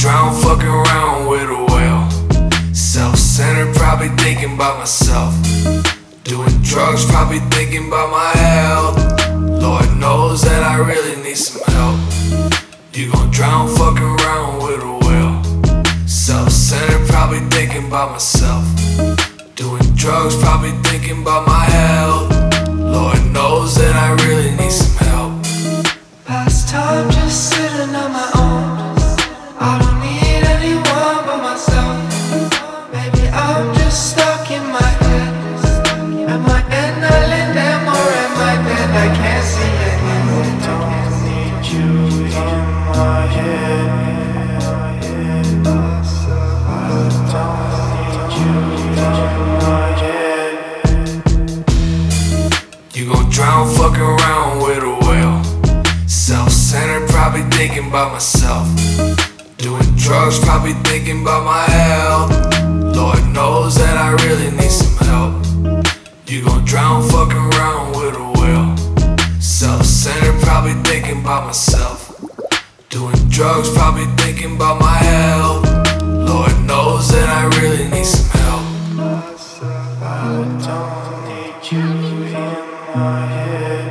drown fucking around with a whale. Self-centered, probably thinking about myself. Doing drugs, probably thinking about my health. Lord knows that I really need some help. You gon' drown fucking around with a whale. Self-centered, probably thinking about myself. Doing drugs, probably thinking about my health. Lord knows that I really need some help. Past time just sitting on my own. I don't need anyone but myself. Maybe I'm just stuck in my head. Am I in a Lindem or am I dead? I can't see it. I don't need you in my head. I don't need you in my head. You gon' drown fucking around with a whale. Self-centered, probably thinking about myself. Doing drugs, probably thinking about my health. Lord knows that I really need some help. You gon' drown fucking around with a whale. Self-centered, probably thinking about myself. Doing drugs, probably thinking about my health. Lord knows that I really need some help. I don't need you in my head.